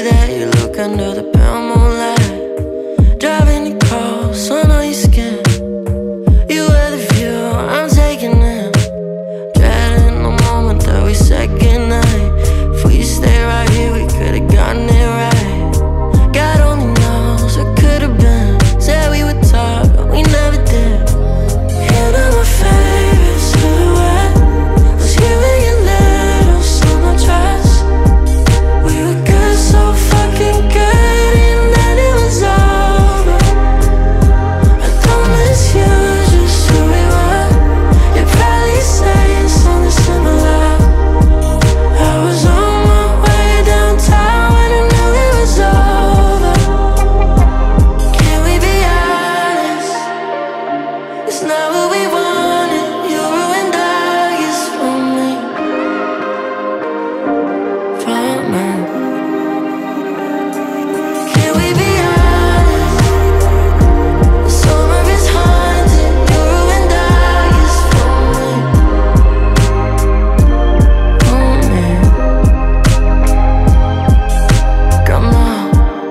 that you look under the pale moonlight, driving you cold, sun on your skin. You wear the view, I'm taking it, dreading the moment that we said goodnight. If we stay right here, we could've gotten it right. God only knows what could've been. Said we would talk, but we never did. You're not my favorite silhouette, was here when you let us on my dress. We were good, so fucking good, and then it was over. I don't miss you, just who we were. You're probably saying something similar. I was on my way downtown when I knew it was over. Can we be honest? It's not what we wanted. You ruined August for me. For me. Can we be honest? The summer is haunted. You ruined August for me. For me. Girl, no,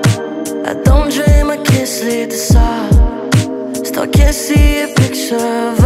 I don't dream, I can't sleep this off. Still can't see a picture of